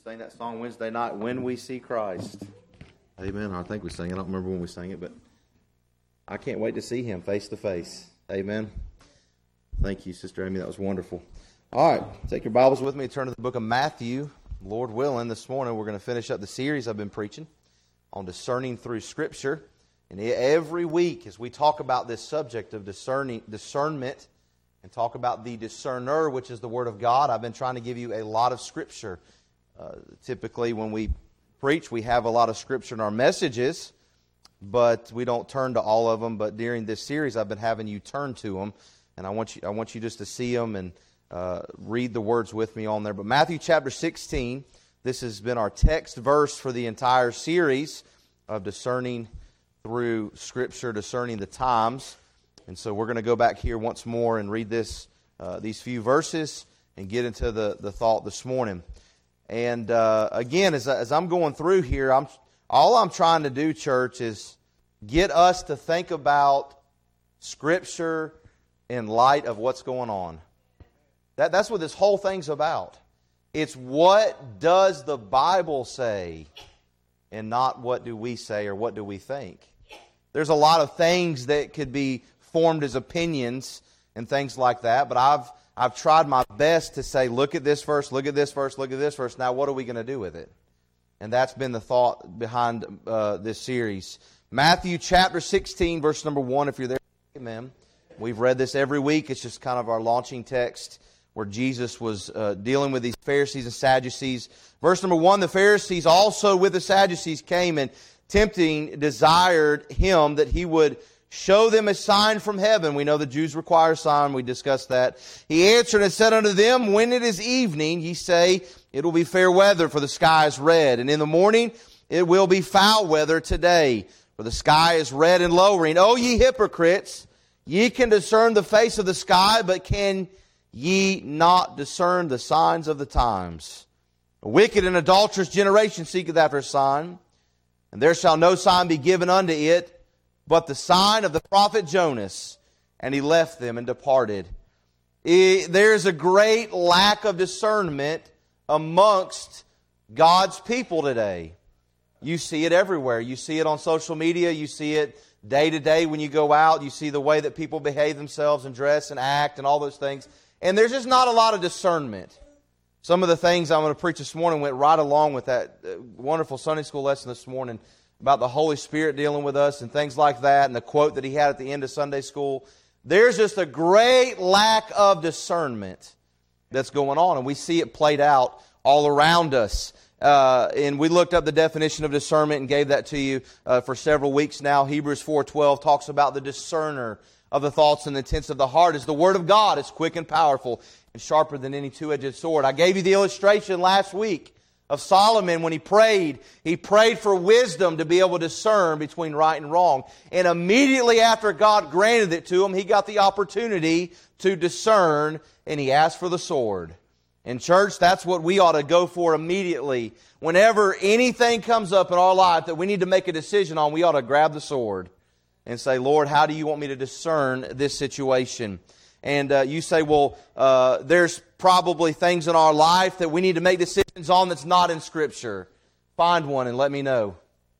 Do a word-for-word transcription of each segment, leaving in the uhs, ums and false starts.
Sang that song Wednesday night, When We See Christ. Amen. I think we sang it. I don't remember when we sang it, but I can't wait to see Him face to face. Amen. Thank you, Sister Amy. That was wonderful. All right. Take your Bibles with me and turn to the book of Matthew. Lord willing, this morning we're going to finish up the series I've been preaching on discerning through Scripture. And every week as we talk about this subject of discerning, discernment and talk about the discerner, which is the Word of God, I've been trying to give you a lot of Scripture. Uh, typically when we preach, we have a lot of Scripture in our messages, but we don't turn to all of them. But during this series, I've been having you turn to them, and I want you, I want you just to see them and uh, read the words with me on there. But Matthew chapter sixteen, this has been our text verse for the entire series of discerning through Scripture, discerning the times. And so we're going to go back here once more and read this, uh, these few verses and get into the, the thought this morning. And uh, again, as, as I'm going through here, I'm all I'm trying to do, church, is get us to think about Scripture in light of what's going on. That, that's what this whole thing's about. It's what does the Bible say and not what do we say or what do we think. There's a lot of things that could be formed as opinions and things like that, but I've I've tried my best to say, look at this verse, look at this verse, look at this verse. Now, what are we going to do with it? And that's been the thought behind uh, this series. Matthew chapter sixteen, verse number one, if you're there, amen. We've read this every week. It's just kind of our launching text where Jesus was uh, dealing with these Pharisees and Sadducees. Verse number one, the Pharisees also with the Sadducees came and tempting desired Him that He would show them a sign from heaven. We know the Jews require a sign. We discussed that. He answered and said unto them, when it is evening, ye say, it will be fair weather, for the sky is red. And in the morning, it will be foul weather today, for the sky is red and lowering. O ye hypocrites, ye can discern the face of the sky, but can ye not discern the signs of the times? A wicked and adulterous generation seeketh after a sign, and there shall no sign be given unto it, but the sign of the prophet Jonas. And he left them and departed. There is a great lack of discernment amongst God's people today. You see it everywhere. You see it on social media. You see it day to day when you go out. You see the way that people behave themselves and dress and act and all those things. And there's just not a lot of discernment. Some of the things I'm going to preach this morning went right along with that wonderful Sunday school lesson this morning about the Holy Spirit dealing with us and things like that, and the quote that he had at the end of Sunday school. There's just a great lack of discernment that's going on, and we see it played out all around us. Uh, and we looked up the definition of discernment and gave that to you uh, for several weeks now. Hebrews four twelve talks about the discerner of the thoughts and intents of the heart is the Word of God. It's quick and powerful and sharper than any two-edged sword. I gave you the illustration last week of Solomon when he prayed. He prayed for wisdom to be able to discern between right and wrong. And immediately after God granted it to him, he got the opportunity to discern, and he asked for the sword. In church, that's what we ought to go for immediately. Whenever anything comes up in our life that we need to make a decision on, we ought to grab the sword and say, Lord, how do you want me to discern this situation? And uh, you say, well, uh, there's probably things in our life that we need to make decisions on that's not in Scripture. Find one and let me know.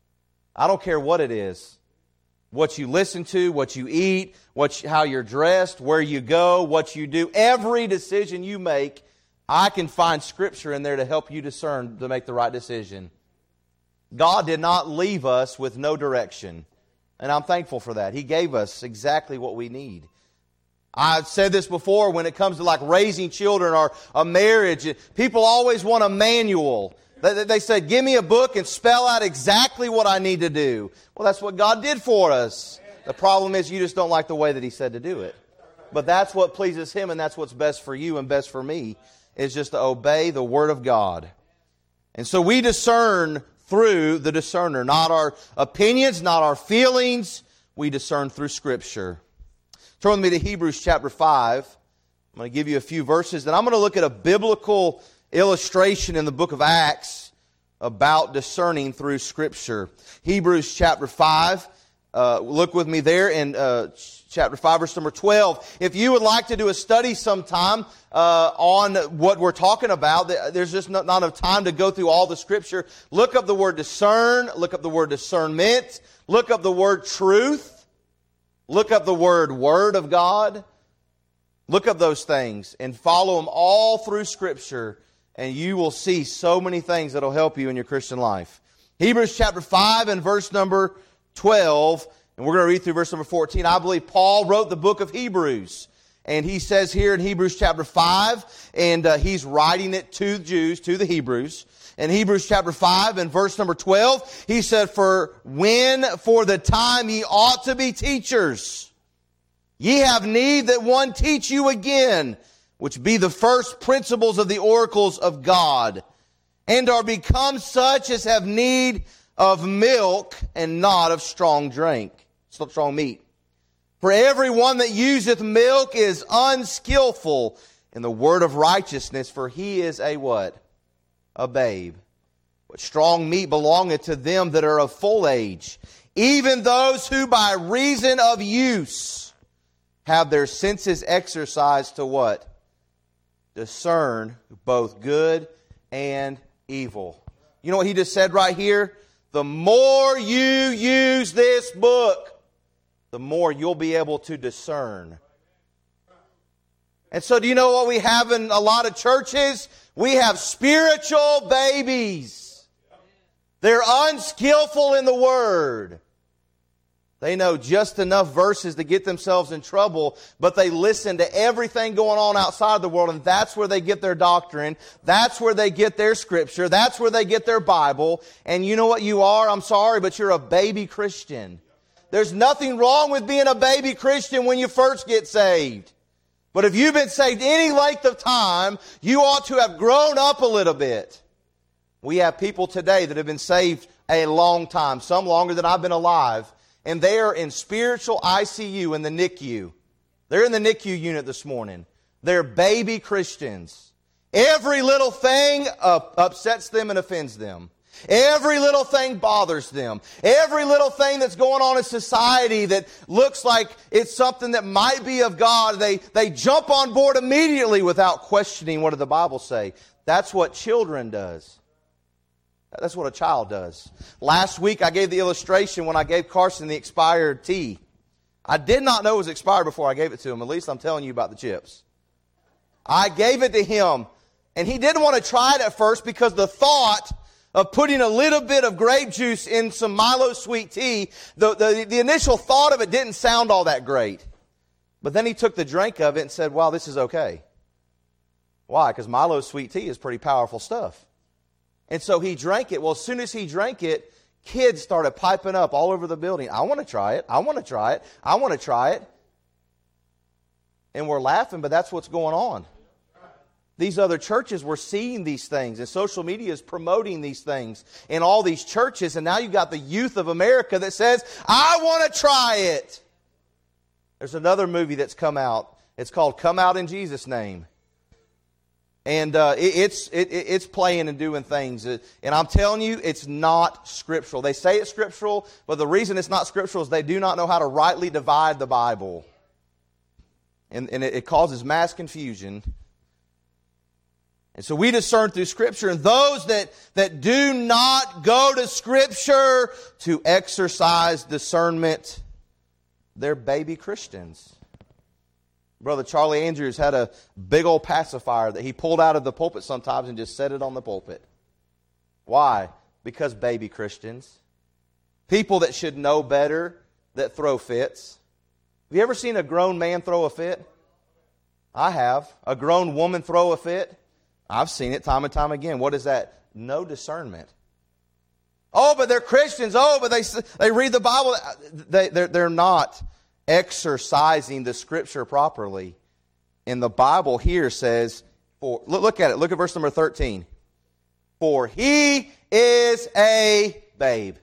I don't care what it is. What you listen to, what you eat, what you, how you're dressed, where you go, what you do. Every decision you make, I can find Scripture in there to help you discern to make the right decision. God did not leave us with no direction. And I'm thankful for that. He gave us exactly what we need. I've said this before when it comes to like raising children or a marriage. People always want a manual. They, they said, give me a book and spell out exactly what I need to do. Well, that's what God did for us. The problem is you just don't like the way that He said to do it. But that's what pleases Him, and that's what's best for you and best for me, is just to obey the Word of God. And so we discern through the discerner, not our opinions, not our feelings. We discern through Scripture. Turn with me to Hebrews chapter five. I'm going to give you a few verses, and I'm going to look at a biblical illustration in the book of Acts about discerning through Scripture. Hebrews chapter five, Uh, look with me there in uh, chapter five, verse number twelve. If you would like to do a study sometime uh, on what we're talking about, there's just not, not enough time to go through all the Scripture. Look up the word discern. Look up the word discernment. Look up the word truth. Look up the word Word of God. Look up those things and follow them all through Scripture, and you will see so many things that will help you in your Christian life. Hebrews chapter five and verse number twelve, and we're going to read through verse number fourteen. I believe Paul wrote the book of Hebrews, and he says here in Hebrews chapter five, and uh, he's writing it to the Jews, to the Hebrews. In Hebrews chapter five and verse number twelve, he said, For when for the time ye ought to be teachers, ye have need that one teach you again, which be the first principles of the oracles of God, and are become such as have need of milk and not of strong drink, strong meat. For everyone that useth milk is unskillful in the word of righteousness, for he is a what? A babe. But strong meat belongeth to them that are of full age, even those who by reason of use have their senses exercised to what? Discern both good and evil. You know what he just said right here? The more you use this book, the more you'll be able to discern. And so do you know what we have in a lot of churches? We have spiritual babies. They're unskillful in the Word. They know just enough verses to get themselves in trouble, but they listen to everything going on outside the world, and that's where they get their doctrine. That's where they get their Scripture. That's where they get their Bible. And you know what you are? I'm sorry, but you're a baby Christian. There's nothing wrong with being a baby Christian when you first get saved. But if you've been saved any length of time, you ought to have grown up a little bit. We have people today that have been saved a long time, some longer than I've been alive. And they are in spiritual I C U in the N I C U. They're in the N I C U unit this morning. They're baby Christians. Every little thing uh, upsets them and offends them. Every little thing bothers them. Every little thing that's going on in society that looks like it's something that might be of God, they, they jump on board immediately without questioning what did the Bible say. That's what children does. That's what a child does. Last week I gave the illustration when I gave Carson the expired tea. I did not know it was expired before I gave it to him. At least I'm telling you about the chips. I gave it to him, and he didn't want to try it at first because the thought of putting a little bit of grape juice in some Milo sweet tea, the, the, the initial thought of it didn't sound all that great. But then he took the drink of it and said, wow, this is okay. Why? Because Milo sweet tea is pretty powerful stuff. And so he drank it. Well, as soon as he drank it, kids started piping up all over the building. I want to try it. I want to try it. I want to try it. And we're laughing, but that's what's going on. These other churches were seeing these things, and social media is promoting these things in all these churches. And now you've got the youth of America that says, I want to try it. There's another movie that's come out. It's called Come Out in Jesus' Name. And uh, it, it's it, it's playing and doing things. And I'm telling you, it's not scriptural. They say it's scriptural, but the reason it's not scriptural is they do not know how to rightly divide the Bible. And, and it, it causes mass confusion. And so we discern through Scripture. And those that, that do not go to Scripture to exercise discernment, they're baby Christians. Brother Charlie Andrews had a big old pacifier that he pulled out of the pulpit sometimes and just set it on the pulpit. Why? Because baby Christians. People that should know better that throw fits. Have you ever seen a grown man throw a fit? I have. A grown woman throw a fit? I've seen it time and time again. What is that? No discernment. Oh, but they're Christians. Oh, but they they read the Bible. They, they're, they're not exercising the Scripture properly. And the Bible here says, for, look at it. Look at verse number thirteen. For he is a babe.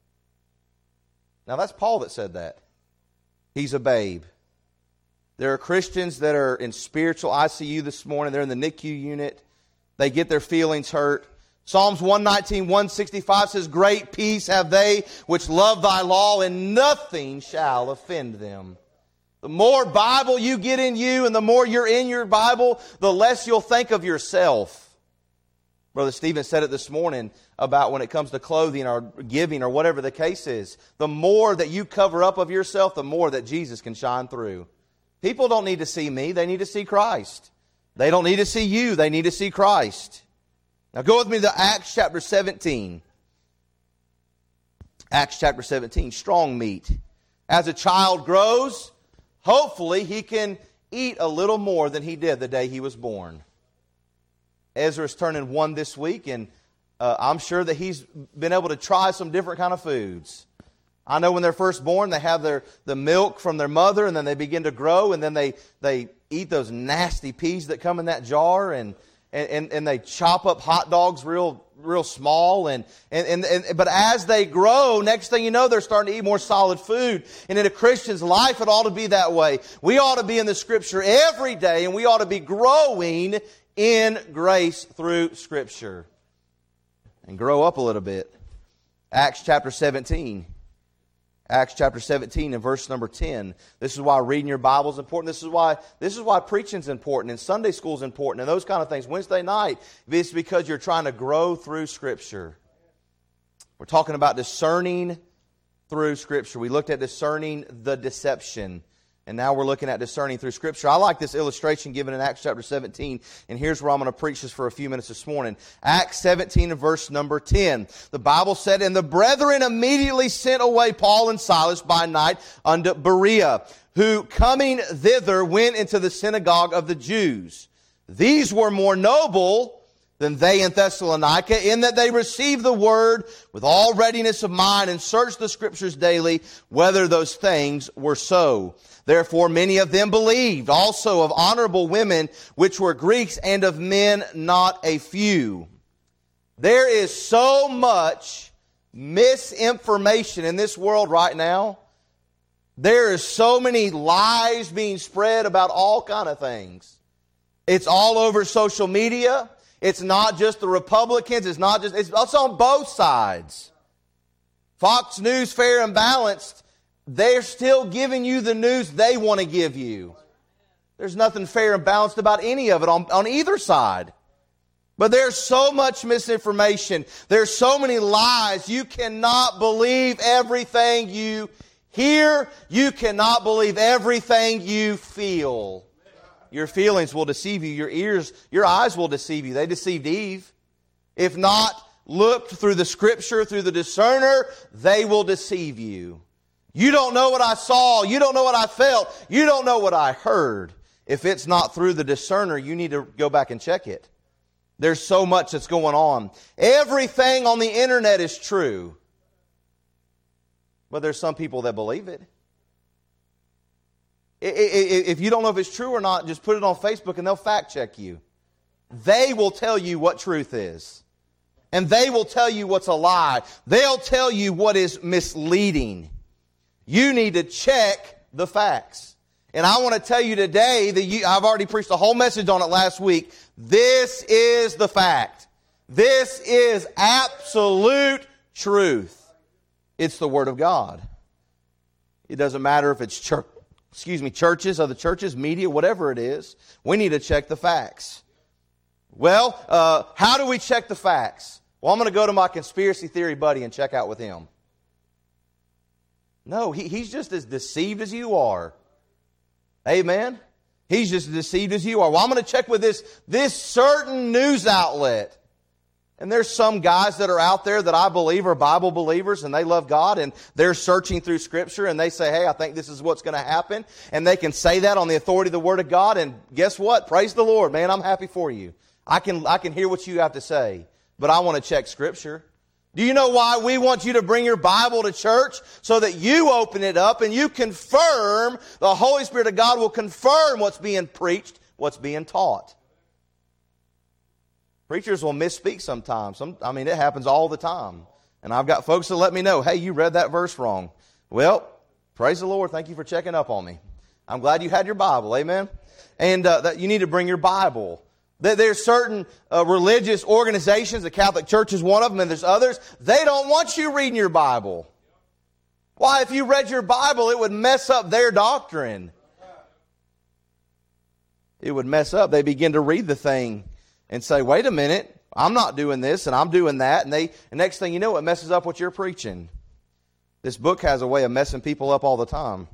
Now that's Paul that said that. He's a babe. There are Christians that are in spiritual I C U this morning. They're in the N I C U unit. They get their feelings hurt. Psalms one nineteen, one sixty-five says, great peace have they which love thy law, and nothing shall offend them. The more Bible you get in you and the more you're in your Bible, the less you'll think of yourself. Brother Stephen said it this morning about when it comes to clothing or giving or whatever the case is. The more that you cover up of yourself, the more that Jesus can shine through. People don't need to see me. They need to see Christ. They don't need to see you. They need to see Christ. Now go with me to Acts chapter seventeen. Acts chapter seventeen, strong meat. As a child grows, hopefully he can eat a little more than he did the day he was born. Ezra's turning one this week, and uh, I'm sure that he's been able to try some different kind of foods. I know when they're first born, they have their the milk from their mother, and then they begin to grow, and then they, they eat those nasty peas that come in that jar, and and, and they chop up hot dogs real real small, and, and, and, and but as they grow, next thing you know, they're starting to eat more solid food. And in a Christian's life, it ought to be that way. We ought to be in the Scripture every day, and we ought to be growing in grace through Scripture. And grow up a little bit. Acts chapter seventeen. Acts chapter seventeen and verse number ten. This is why reading your Bible is important. This is why this is why preaching is important, and Sunday school is important, and those kind of things. Wednesday night, it's because you're trying to grow through Scripture. We're talking about discerning through Scripture. We looked at discerning the deception. And now we're looking at discerning through Scripture. I like this illustration given in Acts chapter seventeen. And here's where I'm going to preach this for a few minutes this morning. Acts seventeen and verse number ten. The Bible said, and the brethren immediately sent away Paul and Silas by night unto Berea, who coming thither went into the synagogue of the Jews. These were more noble than they in Thessalonica, in that they received the word with all readiness of mind and searched the Scriptures daily, whether those things were so. Therefore many of them believed, also of honorable women, which were Greeks, and of men not a few. There is so much misinformation in this world right now. There is so many lies being spread about all kind of things. It's all over social media. It's not just the Republicans. It's not just, it's, it's on both sides. Fox News, Fair and Balanced, they're still giving you the news they want to give you. There's nothing fair and balanced about any of it on, on either side. But there's so much misinformation. There's so many lies. You cannot believe everything you hear. You cannot believe everything you feel. Your feelings will deceive you. Your ears, your eyes will deceive you. They deceived Eve. If not looked through the Scripture, through the discerner, they will deceive you. You don't know what I saw. You don't know what I felt. You don't know what I heard. If it's not through the discerner, you need to go back and check it. There's so much that's going on. Everything on the internet is true. But there's some people that believe it. If you don't know if it's true or not, just put it on Facebook and they'll fact check you. They will tell you what truth is. And they will tell you what's a lie. They'll tell you what is misleading. You need to check the facts. And I want to tell you today that you, I've already preached a whole message on it last week. This is the fact. This is absolute truth. It's the Word of God. It doesn't matter if it's church, excuse me, churches, other churches, media, whatever it is. We need to check the facts. Well, uh, how do we check the facts? Well, I'm going to go to my conspiracy theory buddy and check out with him. No, he, he's just as deceived as you are. Amen? He's just as deceived as you are. Well, I'm going to check with this, this certain news outlet. And there's some guys that are out there that I believe are Bible believers and they love God and they're searching through Scripture and they say, hey, I think this is what's going to happen. And they can say that on the authority of the Word of God. And guess what? Praise the Lord, man. I'm happy for you. I can, I can hear what you have to say. But I want to check Scripture. Do you know why we want you to bring your Bible to church? So that you open it up and you confirm, the Holy Spirit of God will confirm what's being preached, what's being taught. Preachers will misspeak sometimes. Some, I mean, it happens all the time. And I've got folks that let me know, hey, you read that verse wrong. Well, praise the Lord. Thank you for checking up on me. I'm glad you had your Bible. Amen? And uh, that you need to bring your Bible. There's certain uh, religious organizations, the Catholic Church is one of them, and there's others. They don't want you reading your Bible. Why? If you read your Bible, it would mess up their doctrine. It would mess up. They begin to read the thing and say, wait a minute, I'm not doing this and I'm doing that. And they, the next thing you know, it messes up what you're preaching. This book has a way of messing people up all the time.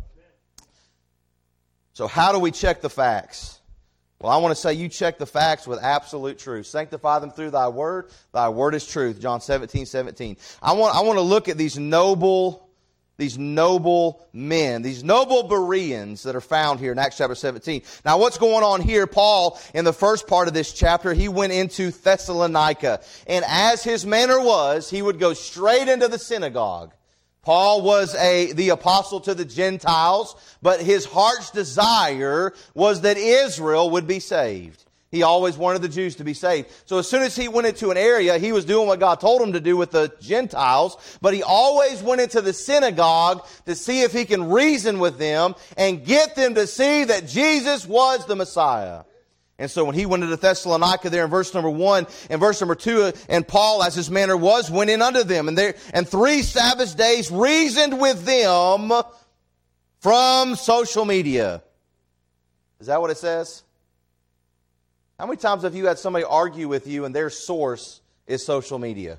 So how do we check the facts? Well, I want to say you check the facts with absolute truth. Sanctify them through thy word. Thy word is truth. John seventeen, seventeen. I want, I want to look at these noble, these noble men, these noble Bereans that are found here in Acts chapter seventeen. Now, what's going on here? Paul, in the first part of this chapter, he went into Thessalonica. And as his manner was, he would go straight into the synagogue. Paul was a the apostle to the Gentiles, but his heart's desire was that Israel would be saved. He always wanted the Jews to be saved. So as soon as he went into an area, he was doing what God told him to do with the Gentiles, but he always went into the synagogue to see if he can reason with them and get them to see that Jesus was the Messiah. And so when he went into Thessalonica there in verse number one and verse number two, and Paul, as his manner was, went in unto them. And there, and three Sabbath days reasoned with them from social media. Is that what it says? How many times have you had somebody argue with you and their source is social media?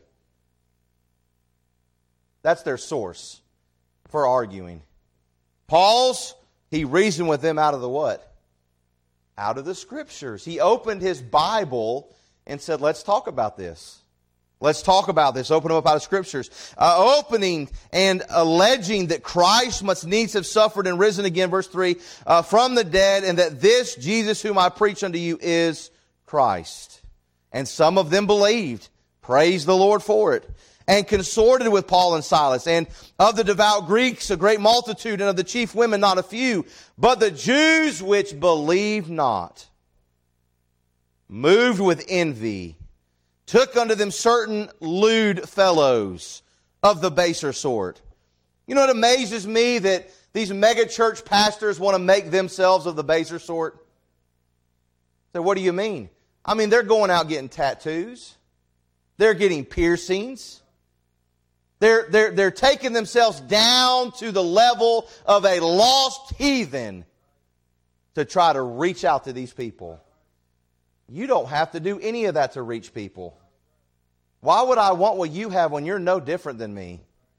That's their source for arguing. Paul's, he reasoned with them out of the what? Out of the Scriptures. He opened his Bible and said, let's talk about this. Let's talk about this. Open them up out of Scriptures. Uh, opening and alleging that Christ must needs have suffered and risen again, verse three, uh, from the dead, and that this Jesus whom I preach unto you is Christ. And some of them believed. Praise the Lord for it. And consorted with Paul and Silas, and of the devout Greeks a great multitude, and of the chief women not a few. But the Jews which believed not, moved with envy, took unto them certain lewd fellows of the baser sort. You know, it amazes me that these mega church pastors want to make themselves of the baser sort. So what do you mean? I mean, they're going out getting tattoos. They're getting piercings. They're, they're, they're taking themselves down to the level of a lost heathen to try to reach out to these people. You don't have to do any of that to reach people. Why would I want what you have when you're no different than me?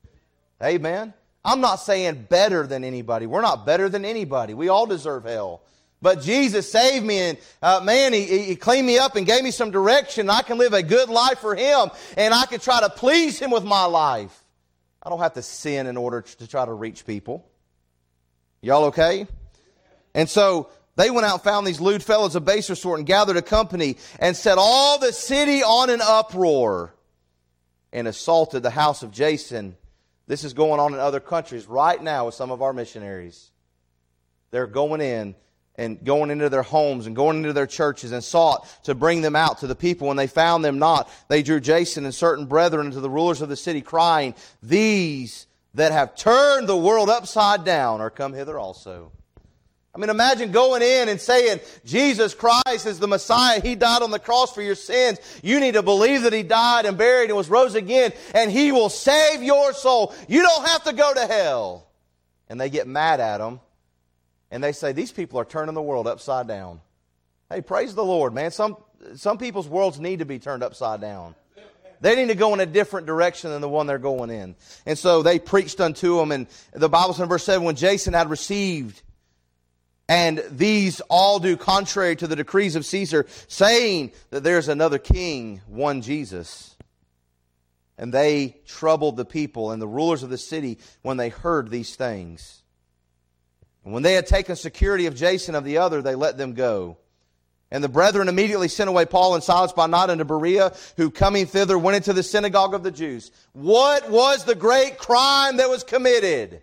Amen? I'm not saying better than anybody. We're not better than anybody. We all deserve hell. But Jesus saved me, and uh, man, he, he cleaned me up and gave me some direction. I can live a good life for Him, and I can try to please Him with my life. I don't have to sin in order to try to reach people. Y'all okay? And so they went out and found these lewd fellows of baser sort and gathered a company and set all the city on an uproar and assaulted the house of Jason. This is going on in other countries right now with some of our missionaries. They're going in and going into their homes and going into their churches and sought to bring them out to the people. When they found them not, they drew Jason and certain brethren into the rulers of the city, crying, these that have turned the world upside down are come hither also. I mean, imagine going in and saying, Jesus Christ is the Messiah. He died on the cross for your sins. You need to believe that He died and buried and was rose again, and He will save your soul. You don't have to go to hell. And they get mad at them. And they say, these people are turning the world upside down. Hey, praise the Lord, man. Some, some people's worlds need to be turned upside down. They need to go in a different direction than the one they're going in. And so they preached unto them. And the Bible says in verse seven, when Jason had received, and these all do contrary to the decrees of Caesar, saying that there's another king, one Jesus. And they troubled the people and the rulers of the city when they heard these things. And when they had taken security of Jason of the other, they let them go. And the brethren immediately sent away Paul and Silas by night unto Berea, who coming thither went into the synagogue of the Jews. What was the great crime that was committed?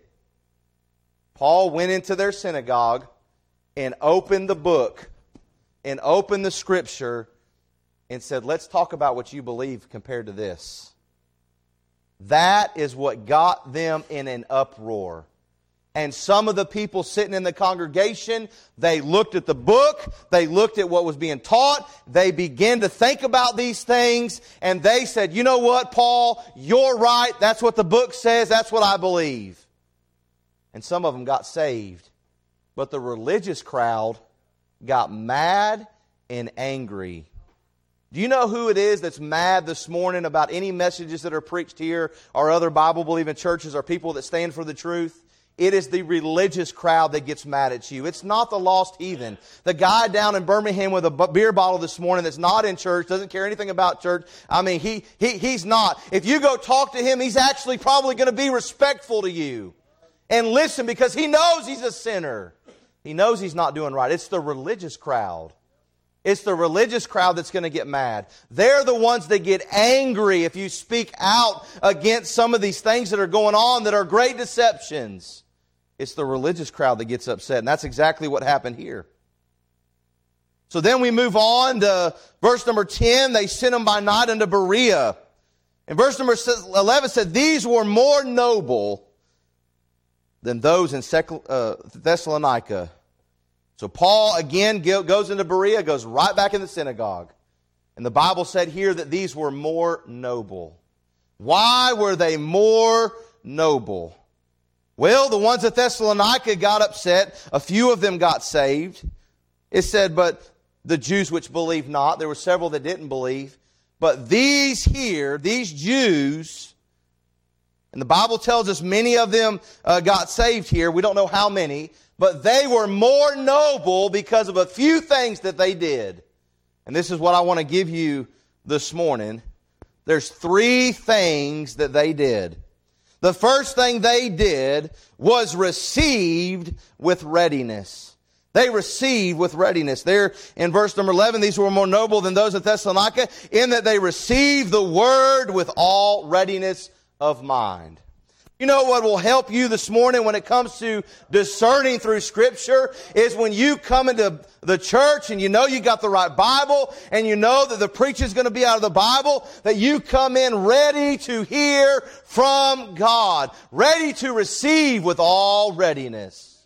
Paul went into their synagogue and opened the book and opened the Scripture and said, let's talk about what you believe compared to this. That is what got them in an uproar. And some of the people sitting in the congregation, they looked at the book, they looked at what was being taught, they began to think about these things, and they said, you know what, Paul, you're right, that's what the book says, that's what I believe. And some of them got saved. But the religious crowd got mad and angry. Do you know who it is that's mad this morning about any messages that are preached here or other Bible-believing churches or people that stand for the truth? It is the religious crowd that gets mad at you. It's not the lost heathen. The guy down in Birmingham with a beer bottle this morning that's not in church, doesn't care anything about church. I mean, he, he he's not. If you go talk to him, he's actually probably going to be respectful to you. And listen, because he knows he's a sinner. He knows he's not doing right. It's the religious crowd. It's the religious crowd that's going to get mad. They're the ones that get angry if you speak out against some of these things that are going on that are great deceptions. It's the religious crowd that gets upset, and that's exactly what happened here. So then we move on to verse number ten. They sent them by night unto Berea. And verse number eleven said, these were more noble than those in Thessalonica. So Paul again goes into Berea, goes right back in the synagogue. And the Bible said here that these were more noble. Why were they more noble? Well, the ones at Thessalonica got upset. A few of them got saved. It said, but the Jews which believed not. There were several that didn't believe. But these here, these Jews, and the Bible tells us many of them uh, got saved here. We don't know how many. But they were more noble because of a few things that they did. And this is what I want to give you this morning. There's three things that they did. The first thing they did was received with readiness. They received with readiness. There in verse number eleven, these were more noble than those at Thessalonica, in that they received the word with all readiness of mind. You know what will help you this morning when it comes to discerning through Scripture is when you come into the church and you know you got the right Bible and you know that the preaching is going to be out of the Bible, that you come in ready to hear from God, ready to receive with all readiness.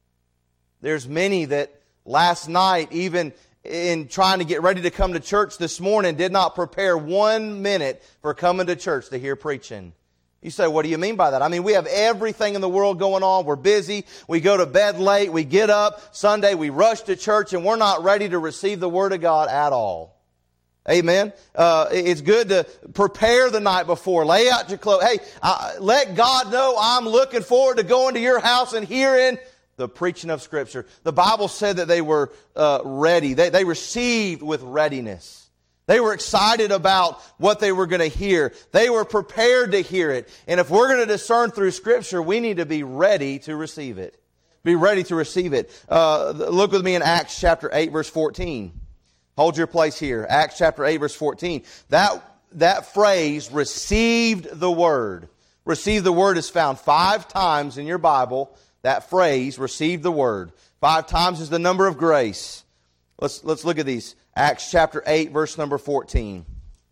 There's many that last night, even in trying to get ready to come to church this morning, did not prepare one minute for coming to church to hear preaching. You say, what do you mean by that? I mean, we have everything in the world going on. We're busy. We go to bed late. We get up Sunday. We rush to church, and we're not ready to receive the Word of God at all. Amen. Uh, it's good to prepare the night before. Lay out your clothes. Hey, uh, let God know I'm looking forward to going to your house and hearing the preaching of Scripture. The Bible said that they were uh, ready. They, they received with readiness. They were excited about what they were going to hear. They were prepared to hear it. And if we're going to discern through Scripture, we need to be ready to receive it. Be ready to receive it. Uh, look with me in Acts chapter eight, verse fourteen. Hold your place here. Acts chapter eight, verse fourteen. That, that phrase, received the word. Received the word is found five times in your Bible. That phrase, received the word. Five times is the number of grace. Let's, let's look at these. Acts chapter eight, verse number fourteen.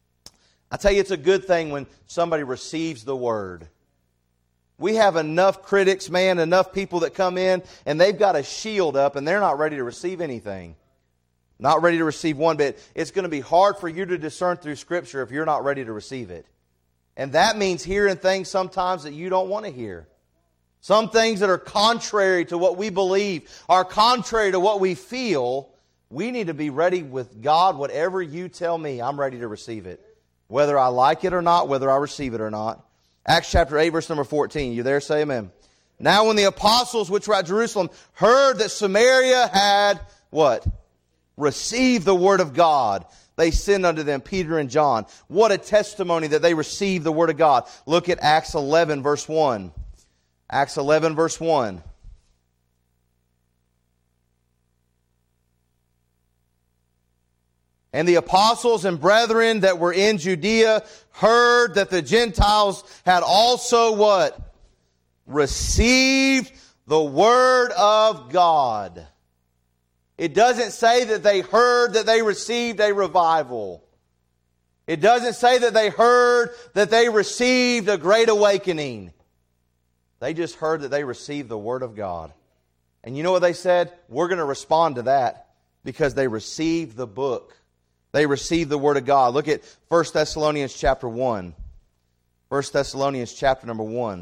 I tell you, it's a good thing when somebody receives the word. We have enough critics, man, enough people that come in, and they've got a shield up, and they're not ready to receive anything. Not ready to receive one bit. It's going to be hard for you to discern through Scripture if you're not ready to receive it. And that means hearing things sometimes that you don't want to hear. Some things that are contrary to what we believe, are contrary to what we feel. We need to be ready with God. Whatever you tell me, I'm ready to receive it. Whether I like it or not, whether I receive it or not. Acts chapter eight, verse number fourteen. You there? Say amen. Now when the apostles which were at Jerusalem heard that Samaria had, what? Received the word of God, they sent unto them Peter and John. What a testimony that they received the word of God. Look at Acts eleven, verse one. Acts eleven, verse one. And the apostles and brethren that were in Judea heard that the Gentiles had also what? Received the word of God. It doesn't say that they heard that they received a revival. It doesn't say that they heard that they received a great awakening. They just heard that they received the Word of God. And you know what they said? We're going to respond to that because they received the book. They received the Word of God. Look at First Thessalonians chapter one. First Thessalonians chapter number one.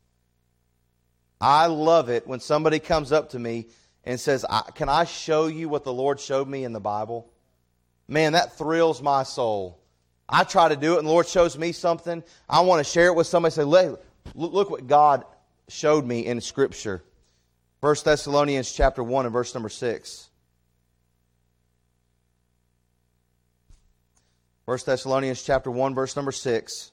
I love it when somebody comes up to me and says, can I show you what the Lord showed me in the Bible? Man, that thrills my soul. I try to do it and the Lord shows me something. I want to share it with somebody. Say, look what God showed me in Scripture. First Thessalonians chapter one and verse number six. First Thessalonians chapter one, verse number six.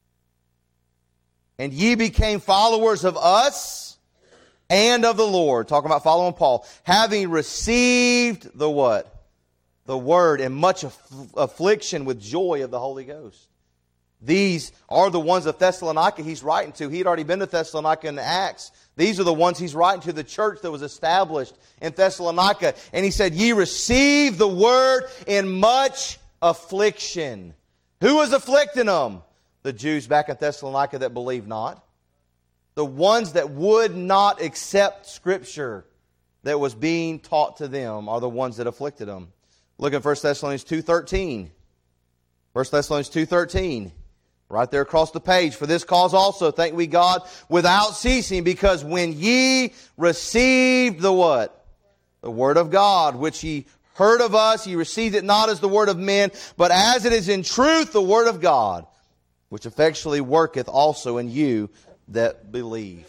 And ye became followers of us and of the Lord. Talking about following Paul. Having received the what? The word and much aff- affliction with joy of the Holy Ghost. These are the ones of Thessalonica he's writing to. He had already been to Thessalonica in the Acts. These are the ones he's writing to, the church that was established in Thessalonica. And he said, ye received the word in much affliction. Who was afflicting them? The Jews back in Thessalonica that believed not. The ones that would not accept Scripture that was being taught to them are the ones that afflicted them. Look at First Thessalonians two thirteen. First Thessalonians two thirteen. Right there across the page. For this cause also thank we God without ceasing, because when ye received the what? The word of God, which ye heard of us, ye received it not as the word of men, but as it is in truth the word of God, which effectually worketh also in you that believe.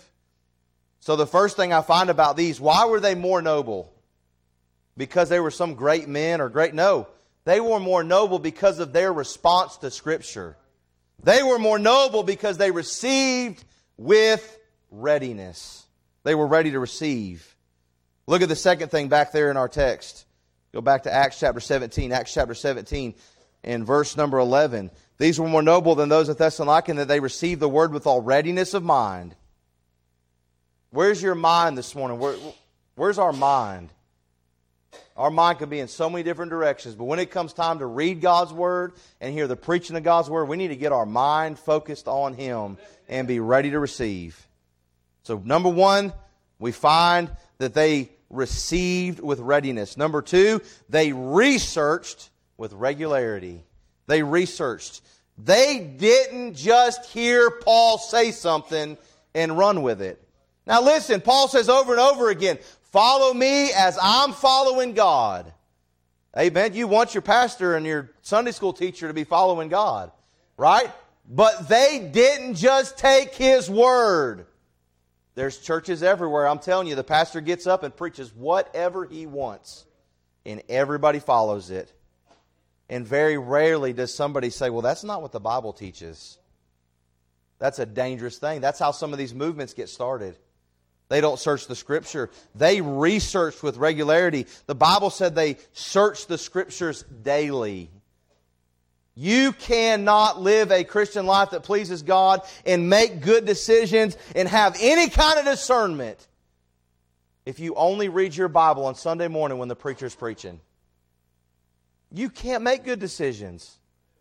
So the first thing I find about these, why were they more noble? Because they were some great men or great... No, they were more noble because of their response to Scripture. They were more noble because they received with readiness. They were ready to receive. Look at the second thing back there in our text. Go back to Acts chapter seventeen. Acts chapter seventeen and verse number eleven. These were more noble than those of Thessalonica in that they received the word with all readiness of mind. Where's your mind this morning? Where, where's our mind? Our mind could be in so many different directions, but when it comes time to read God's Word and hear the preaching of God's Word, we need to get our mind focused on Him and be ready to receive. So number one, we find that they received with readiness. Number two, they researched with regularity. They researched. They didn't just hear Paul say something and run with it. Now listen, Paul says over and over again, follow me as I'm following God. Amen. You want your pastor and your Sunday school teacher to be following God, right? But they didn't just take his word. There's churches everywhere. I'm telling you, the pastor gets up and preaches whatever he wants, and everybody follows it. And very rarely does somebody say, well, that's not what the Bible teaches. That's a dangerous thing. That's how some of these movements get started. They don't search the Scripture. They research with regularity. The Bible said they search the Scriptures daily. You cannot live a Christian life that pleases God and make good decisions and have any kind of discernment if you only read your Bible on Sunday morning when the preacher's preaching. You can't make good decisions.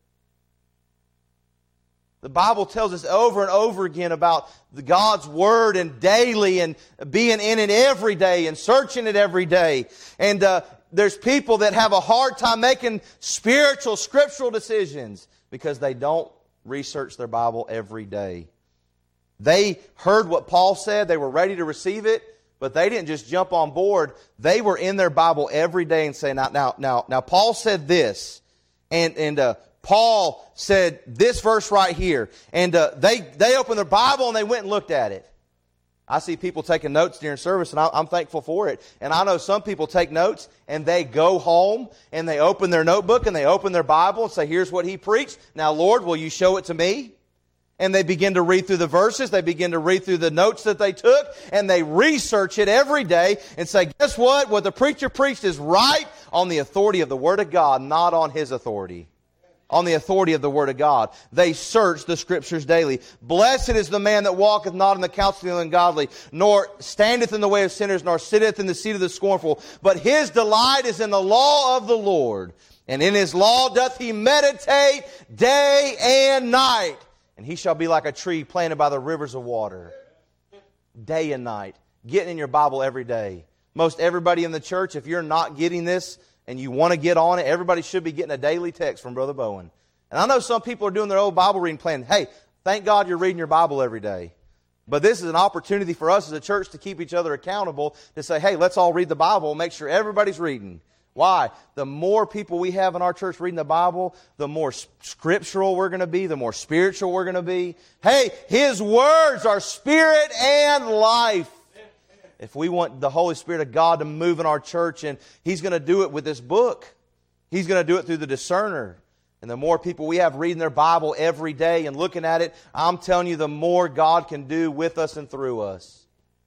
The Bible tells us over and over again about the God's Word and daily and being in it every day and searching it every day. And uh, there's people that have a hard time making spiritual, scriptural decisions because they don't research their Bible every day. They heard what Paul said. They were ready to receive it, but they didn't just jump on board. They were in their Bible every day and saying, now, now, now, now Paul said this, and, and, uh, Paul said this verse right here. And uh, they, they opened their Bible and they went and looked at it. I see people taking notes during service, and I, I'm thankful for it. And I know some people take notes and they go home and they open their notebook and they open their Bible and say, here's what he preached. Now, Lord, will you show it to me? And they begin to read through the verses. They begin to read through the notes that they took. And they research it every day and say, guess what? What the preacher preached is right on the authority of the Word of God, not on his authority. On the authority of the Word of God. They search the Scriptures daily. Blessed is the man that walketh not in the counsel of the ungodly, nor standeth in the way of sinners, nor sitteth in the seat of the scornful. But his delight is in the law of the Lord. And in his law doth he meditate day and night. And he shall be like a tree planted by the rivers of water. day and night, getting in your Bible every day. Most everybody in the church, if you're not getting this and you want to get on it, everybody should be getting a daily text from Brother Bowen. And I know some people are doing their old Bible reading plan. Hey, thank God you're reading your Bible every day. But this is an opportunity for us as a church to keep each other accountable, to say, hey, let's all read the Bible and make sure everybody's reading. Why? The more people we have in our church reading the Bible, the more scriptural we're going to be, the more spiritual we're going to be. Hey, His words are spirit and life. If we want the Holy Spirit of God to move in our church, and He's going to do it with this book. He's going to do it through the discerner. And the more people we have reading their Bible every day and looking at it, I'm telling you, the more God can do with us and through us.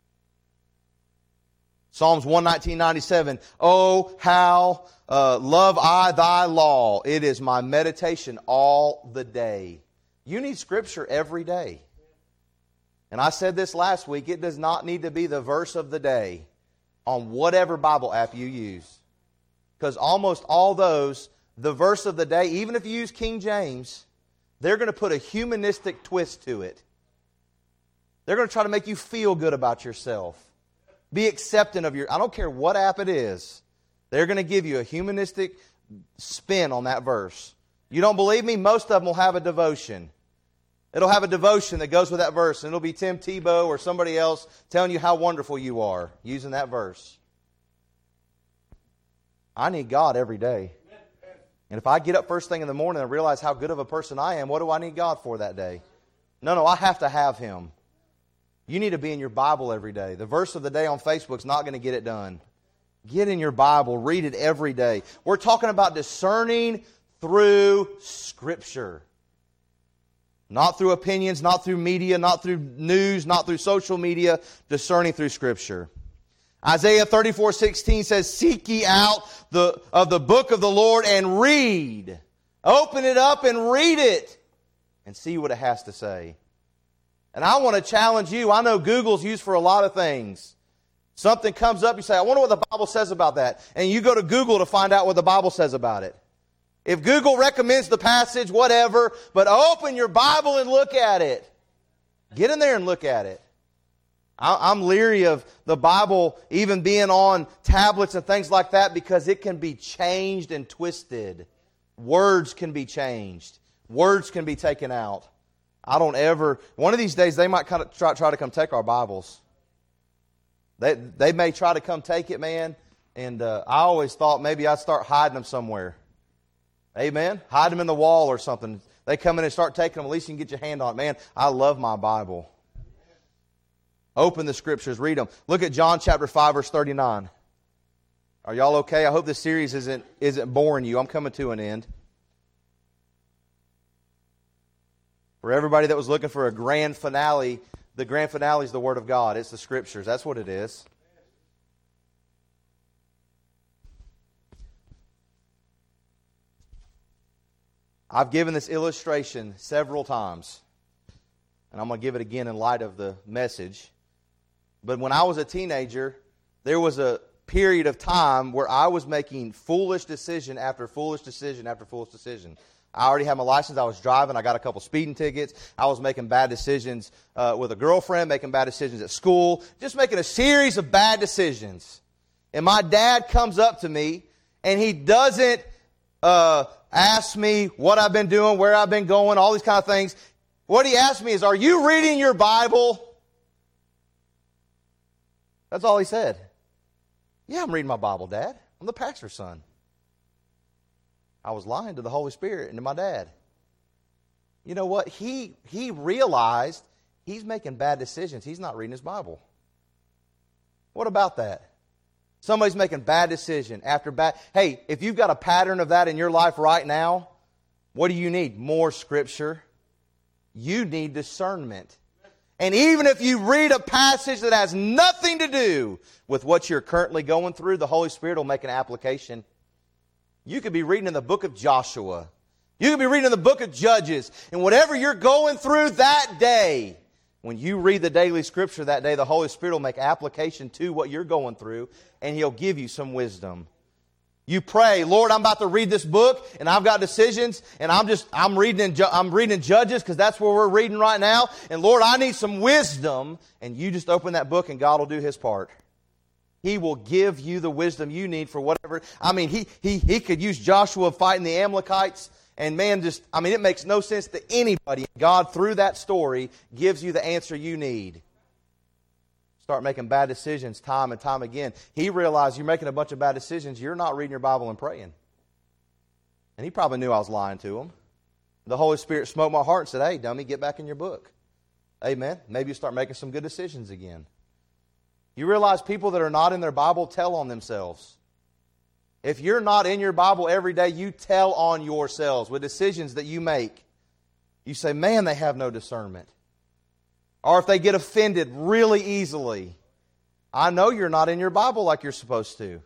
Psalms one nineteen ninety-seven, oh, how uh, love I thy law. It is my meditation all the day. You need Scripture every day. And I said this last week, it does not need to be the verse of the day on whatever Bible app you use. Because almost all those, the verse of the day, even if you use King James, they're going to put a humanistic twist to it. They're going to try to make you feel good about yourself. Be accepting of your, I don't care what app it is, they're going to give you a humanistic spin on that verse. You don't believe me? Most of them will have a devotion. It'll have a devotion that goes with that verse, and it'll be Tim Tebow or somebody else telling you how wonderful you are using that verse. I need God every day. And if I get up first thing in the morning and realize how good of a person I am, what do I need God for that day? No, no, I have to have Him. You need to be in your Bible every day. The verse of the day on Facebook is not going to get it done. Get in your Bible. Read it every day. We're talking about discerning through Scripture. Not through opinions, not through media, not through news, not through social media. Discerning through Scripture. Isaiah thirty-four sixteen says, seek ye out the, of the book of the Lord and read. Open it up and read it. And see what it has to say. And I want to challenge you. I know Google's used for a lot of things. Something comes up, you say, I wonder what the Bible says about that. And you go to Google to find out what the Bible says about it. If Google recommends the passage, whatever, but open your Bible and look at it. Get in there and look at it. I'm leery of the Bible even being on tablets and things like that because it can be changed and twisted. Words can be changed. Words can be taken out. I don't ever... One of these days, they might kind of try, try to come take our Bibles. They they may try to come take it, man. And uh, I always thought maybe I'd start hiding them somewhere. Amen? Hide them in the wall or something. They come in and start taking them. At least you can get your hand on it. Man, I love my Bible. Open the Scriptures. Read them. Look at John chapter five, verse thirty-nine. Are y'all okay? I hope this series isn't, isn't boring you. I'm coming to an end. For everybody that was looking for a grand finale, the grand finale is the Word of God. It's the Scriptures. That's what it is. I've given this illustration several times, and I'm going to give it again in light of the message. But when I was a teenager, there was a period of time where I was making foolish decision after foolish decision after foolish decision. I already had my license. I was driving. I got a couple speeding tickets. I was making bad decisions uh, with a girlfriend, making bad decisions at school, just making a series of bad decisions. And my dad comes up to me, and he doesn't uh, ask me what I've been doing, where I've been going, all these kind of things. What he asked me is, are you reading your Bible? That's all he said. Yeah, I'm reading my Bible, Dad. I'm the pastor's son. I was lying to the Holy Spirit and to my dad. You know what? He he realized he's making bad decisions. He's not reading his Bible. What about that? Somebody's making bad decision after bad. Hey, if you've got a pattern of that in your life right now, what do you need? More Scripture. You need discernment. And even if you read a passage that has nothing to do with what you're currently going through, the Holy Spirit will make an application. You could be reading in the book of Joshua. You could be reading in the book of Judges. And whatever you're going through that day, when you read the daily Scripture that day, the Holy Spirit will make application to what you're going through, and He'll give you some wisdom. You pray, Lord, I'm about to read this book, and I've got decisions, and I'm just, I'm reading in, I'm reading in Judges, because that's where we're reading right now. And Lord, I need some wisdom. And you just open that book, and God will do His part. He will give you the wisdom you need for whatever. I mean, he, he, he could use Joshua fighting the Amalekites, and man, just, I mean, it makes no sense to anybody. God, through that story, gives you the answer you need. Start making bad decisions time and time again. He realized you're making a bunch of bad decisions. You're not reading your Bible and praying. And he probably knew I was lying to him. The Holy Spirit smote my heart and said, hey, dummy, get back in your book. Amen. Maybe you start making some good decisions again. You realize people that are not in their Bible tell on themselves. If you're not in your Bible every day, you tell on yourselves with decisions that you make. You say, man, they have no discernment. Or if they get offended really easily. I know you're not in your Bible like you're supposed to.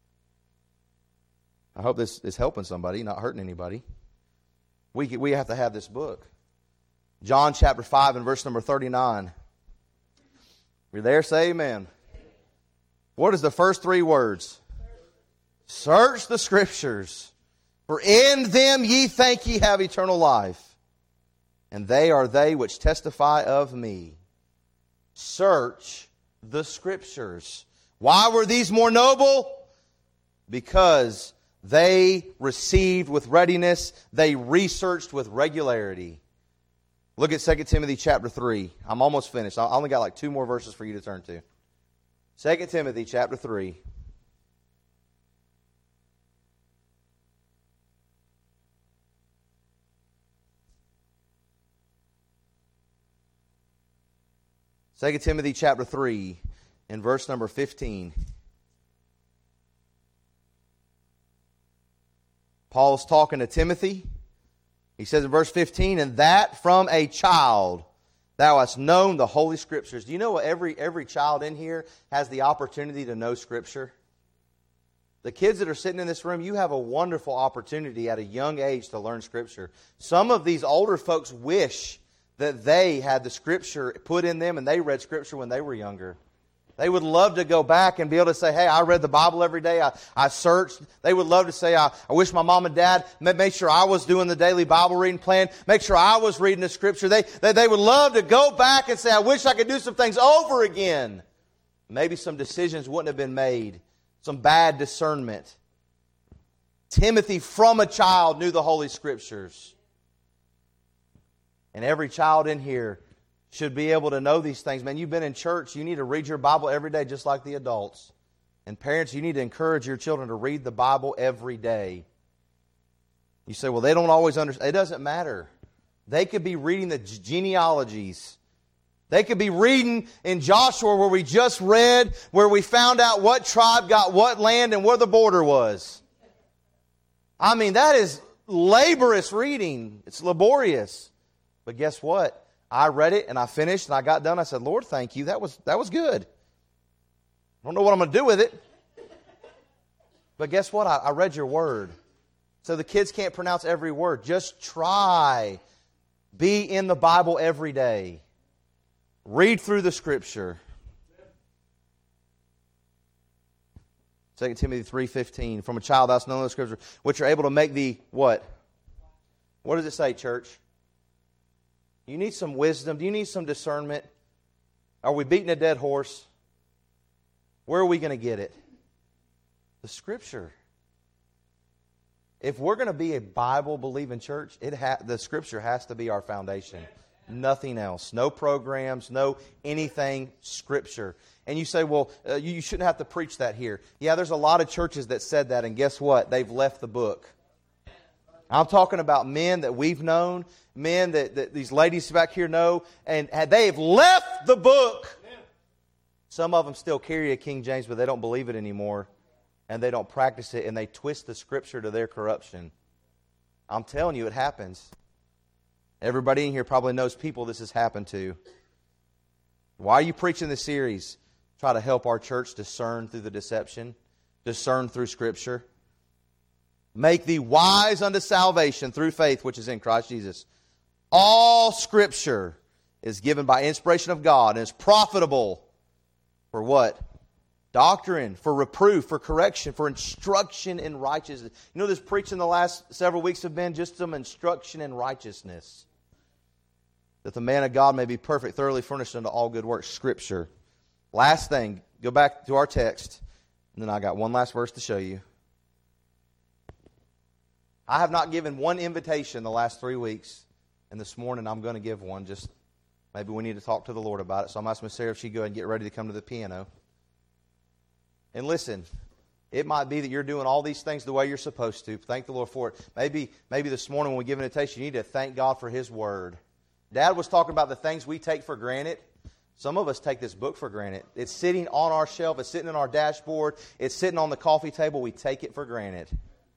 I hope this is helping somebody, not hurting anybody. We, we have to have this book. John chapter five and verse number thirty-nine. If you're there, say amen. What is the first three words? Search the Scriptures, for in them ye think ye have eternal life. And they are they which testify of me. Search the Scriptures. Why were these more noble? Because they received with readiness. They researched with regularity. Look at Second Timothy chapter three. I'm almost finished. I only got like two more verses for you to turn to. Second Timothy chapter three. Second Timothy chapter three and verse number fifteen. Paul's talking to Timothy. He says in verse fifteen, and that from a child thou hast known the Holy Scriptures. Do you know what every, every child in here has the opportunity to know Scripture? The kids that are sitting in this room, you have a wonderful opportunity at a young age to learn Scripture. Some of these older folks wish that they had the Scripture put in them and they read Scripture when they were younger. They would love to go back and be able to say, hey, I read the Bible every day. I, I searched. They would love to say, I, I wish my mom and dad made sure I was doing the daily Bible reading plan. Make sure I was reading the Scripture. They, they, they would love to go back and say, I wish I could do some things over again. Maybe some decisions wouldn't have been made. Some bad discernment. Timothy, from a child, knew the Holy Scriptures. And every child in here should be able to know these things. Man, you've been in church. You need to read your Bible every day just like the adults. And parents, you need to encourage your children to read the Bible every day. You say, well, they don't always understand. It doesn't matter. They could be reading the genealogies. They could be reading in Joshua where we just read, where we found out what tribe got what land and where the border was. I mean, that is laborious reading. It's laborious. But guess what? I read it and I finished and I got done. I said, Lord, thank you. That was, that was good. I don't know what I'm going to do with it. But guess what? I, I read your word. So the kids can't pronounce every word. Just try. Be in the Bible every day. Read through the Scripture. Second Timothy three fifteen. From a child thou hast known the Scripture, which are able to make thee what? What does it say, church? You need some wisdom. Do you need some discernment? Are we beating a dead horse? Where are we going to get it? The Scripture. If we're going to be a Bible-believing church, it ha- the Scripture has to be our foundation. Nothing else. No programs, no anything, Scripture. And you say, well, uh, you shouldn't have to preach that here. Yeah, there's a lot of churches that said that, and guess what? They've left the book. I'm talking about men that we've known, men that, that these ladies back here know, and they have left the book. Some of them still carry a King James, but they don't believe it anymore, and they don't practice it, and they twist the Scripture to their corruption. I'm telling you, it happens. Everybody in here probably knows people this has happened to. Why are you preaching this series? Try to help our church discern through the deception, discern through Scripture. Make thee wise unto salvation through faith which is in Christ Jesus. All Scripture is given by inspiration of God and is profitable for what? Doctrine, for reproof, for correction, for instruction in righteousness. You know, this preaching the last several weeks have been just some instruction in righteousness. That the man of God may be perfect, thoroughly furnished unto all good works. Scripture. Last thing, go back to our text. And then I got one last verse to show you. I have not given one invitation the last three weeks. And this morning I'm going to give one. Just maybe we need to talk to the Lord about it. So I'm asking Miss Sarah if she'd go ahead and get ready to come to the piano. And listen, it might be that you're doing all these things the way you're supposed to. Thank the Lord for it. Maybe, maybe this morning when we give an invitation, you need to thank God for His Word. Dad was talking about the things we take for granted. Some of us take this book for granted. It's sitting on our shelf. It's sitting on our dashboard. It's sitting on the coffee table. We take it for granted.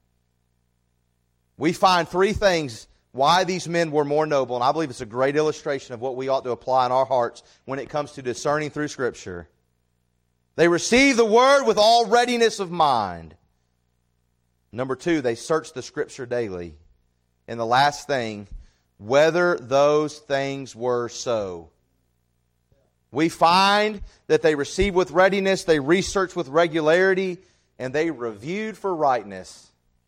We find three things why these men were more noble, and I believe it's a great illustration of what we ought to apply in our hearts when it comes to discerning through Scripture. They received the Word with all readiness of mind. Number two, they searched the Scripture daily. And the last thing, whether those things were so. We find that they received with readiness, they researched with regularity, and they reviewed for rightness.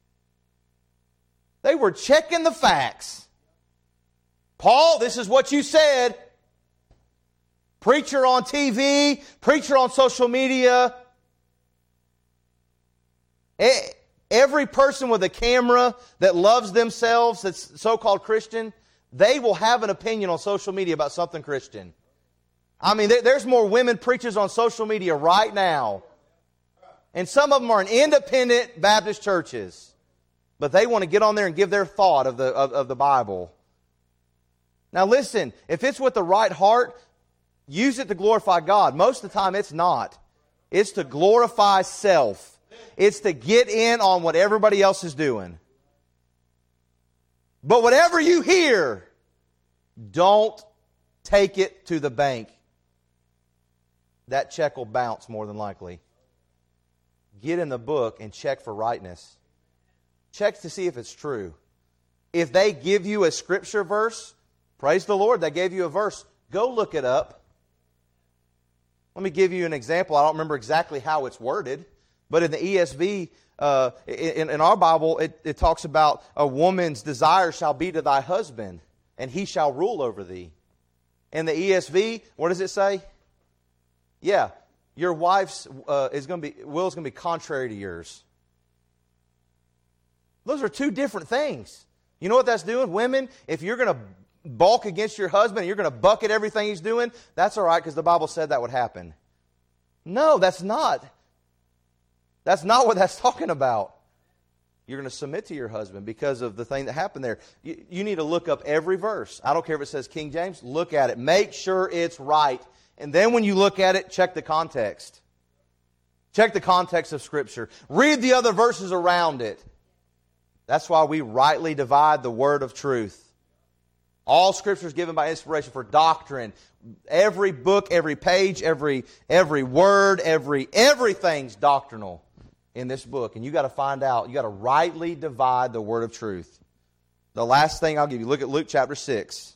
They were checking the facts. Paul, this is what you said. Preacher on T V, preacher on social media. Every person with a camera that loves themselves, that's so-called Christian, they will have an opinion on social media about something Christian. I mean, there's more women preachers on social media right now. And some of them are in independent Baptist churches. But they want to get on there and give their thought of the, of, of the Bible. Now listen, if it's with the right heart, use it to glorify God. Most of the time it's not. It's to glorify self. It's to get in on what everybody else is doing. But whatever you hear, don't take it to the bank. That check will bounce more than likely. Get in the book and check for rightness. Check to see if it's true. If they give you a scripture verse, praise the Lord, they gave you a verse. Go look it up. Let me give you an example. I don't remember exactly how it's worded, but in the E S V, uh, in, in our Bible, it, it talks about a woman's desire shall be to thy husband, and he shall rule over thee. In the E S V, what does it say? Yeah, your wife's uh, is going to be will is going to be contrary to yours. Those are two different things. You know what that's doing? Women, if you're going to balk against your husband and you're going to bucket everything he's doing, that's all right because the Bible said that would happen. No, that's not. That's not what that's talking about. You're going to submit to your husband because of the thing that happened there. You, you need to look up every verse. I don't care if it says King James. Look at it. Make sure it's right. And then when you look at it, check the context. Check the context of Scripture. Read the other verses around it. That's why we rightly divide the word of truth. All Scripture is given by inspiration for doctrine. Every book, every page, every every word, every everything's doctrinal in this book. And you got to find out, you got to rightly divide the word of truth. The last thing I'll give you, look at Luke chapter six.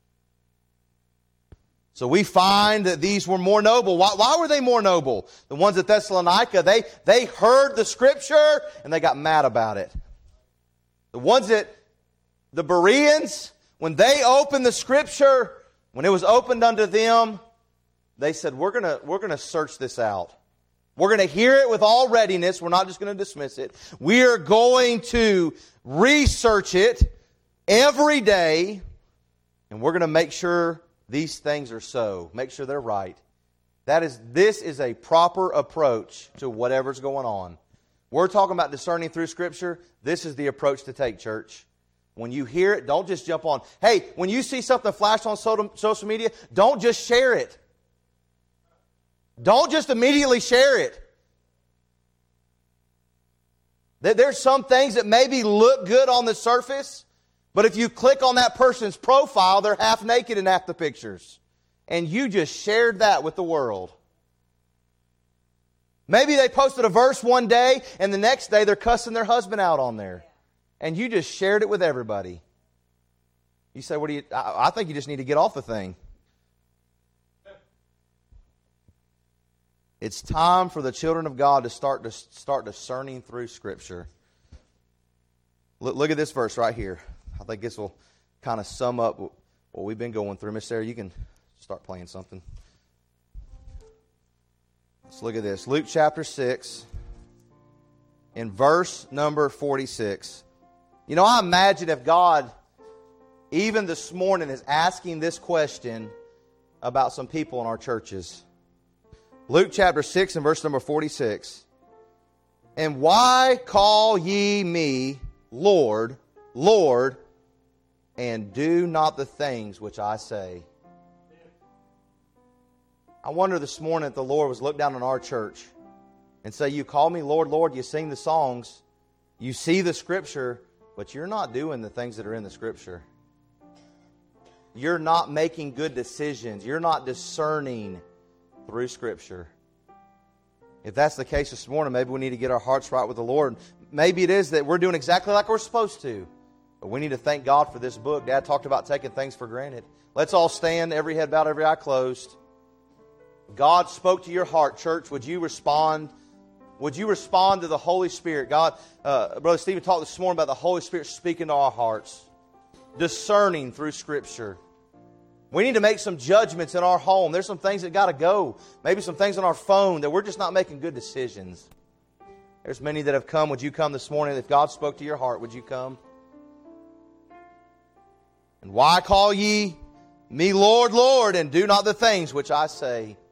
So we find that these were more noble. Why, why were they more noble? The ones at Thessalonica, they, they heard the Scripture and they got mad about it. The ones that, the Bereans, when they opened the Scripture, when it was opened unto them, they said, we're going to we're going to search this out. We're going to hear it with all readiness. We're not just going to dismiss it. We are going to research it every day, and we're going to make sure these things are so. Make sure they're right. That is, this is a proper approach to whatever's going on. We're talking about discerning through Scripture. This is the approach to take, church. When you hear it, don't just jump on. Hey, when you see something flash on social media, don't just share it. Don't just immediately share it. There's some things that maybe look good on the surface, but if you click on that person's profile, they're half naked in half the pictures. And you just shared that with the world. Maybe they posted a verse one day, and the next day they're cussing their husband out on there. And you just shared it with everybody. You say, "What do you?" I, I think you just need to get off the thing. It's time for the children of God to start to start discerning through Scripture. Look, look at this verse right here. I think this will kind of sum up what we've been going through. Miss Sarah, you can start playing something. Let's look at this. Luke chapter six, in verse number forty-six. You know, I imagine if God, even this morning, is asking this question about some people in our churches. Luke chapter six and verse number forty-six. And why call ye me Lord, Lord, and do not the things which I say? I wonder this morning if the Lord was look down on our church and say, you call me Lord, Lord, you sing the songs, you see the Scripture, but you're not doing the things that are in the Scripture. You're not making good decisions. You're not discerning through Scripture. If that's the case this morning, maybe we need to get our hearts right with the Lord. Maybe it is that we're doing exactly like we're supposed to. But we need to thank God for this book. Dad talked about taking things for granted. Let's all stand, every head bowed, every eye closed. God spoke to your heart, church. Would you respond? Would you respond to the Holy Spirit? God, uh, Brother Stephen talked this morning about the Holy Spirit speaking to our hearts, discerning through Scripture. We need to make some judgments in our home. There's some things that got to go. Maybe some things on our phone that we're just not making good decisions. There's many that have come. Would you come this morning? If God spoke to your heart, would you come? And why call ye me Lord, Lord, and do not the things which I say?